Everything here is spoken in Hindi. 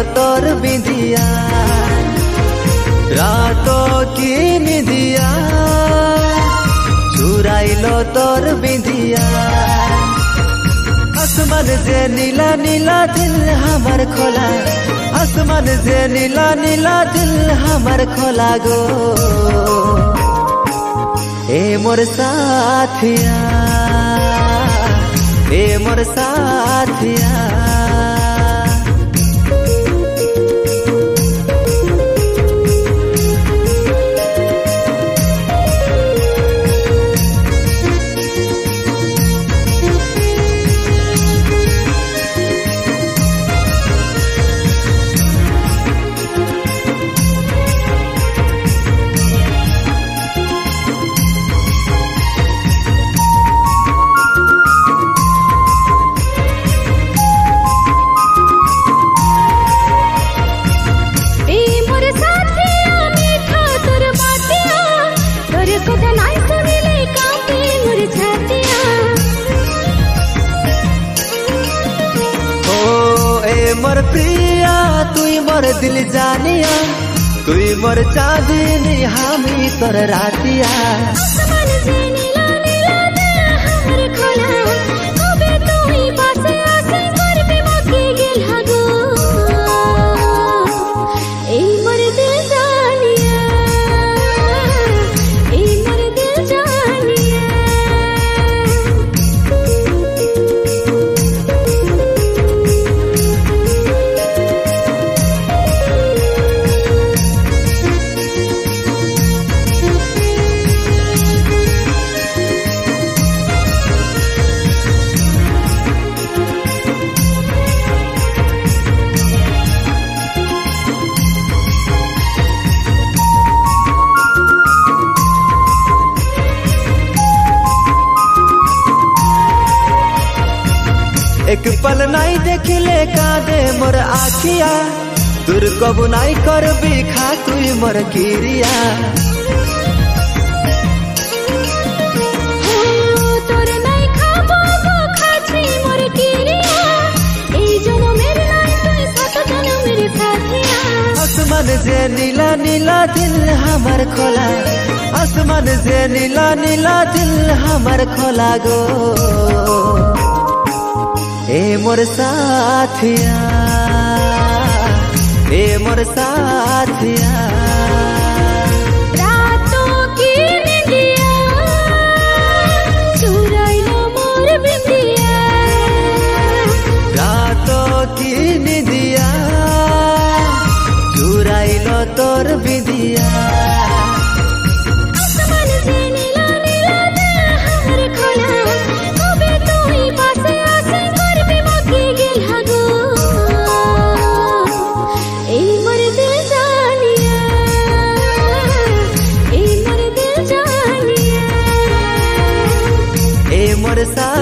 तोर बिंदिया रातों की निदिया चुराइलो तोर बिंदिया। आसमान से नीला नीला दिल हमार खोला, आसमान से नीला नीला दिल हमार खोला गो। ए मोर साथिया, ए मोर साथिया। मोर प्रिया तुई मोर दिल जानिया, तुई मोर चांदनी हामी तोर रातिया। आसमान से नीला नीला दिल हमर खोला, कबे तुई पासे आसे मोर बिमके गेल हगो। ए मोर दिल जानिया, ए मोर दिल जानिया। एक पल नाई देखले कादे मोर आखिया, तुर कबू नाई कर बिखा तुई मोर किरिया। तोर नाई खाबो गो खाछी मोर किरिया, ए जनमेर नाई तुई सात जनमेर साथिया। आसमान से नीला नीला दिल हमार खोला, आसमान से नीला नीला दिल हमार खोला गो। ए मोर साथिया, ए मोर साथिया। रातों की निदिया चुराइलो मोर बिंदिया, रातों की निदिया चुराइलो तोर बिंदिया। आसमान से नीला नीला दिल हमर खोला, कबे तुई पासे आसे मोर बिमके गेल हगो। ए मोर दिल जानिया, ए मोर दिल जानिया। ए मोर सा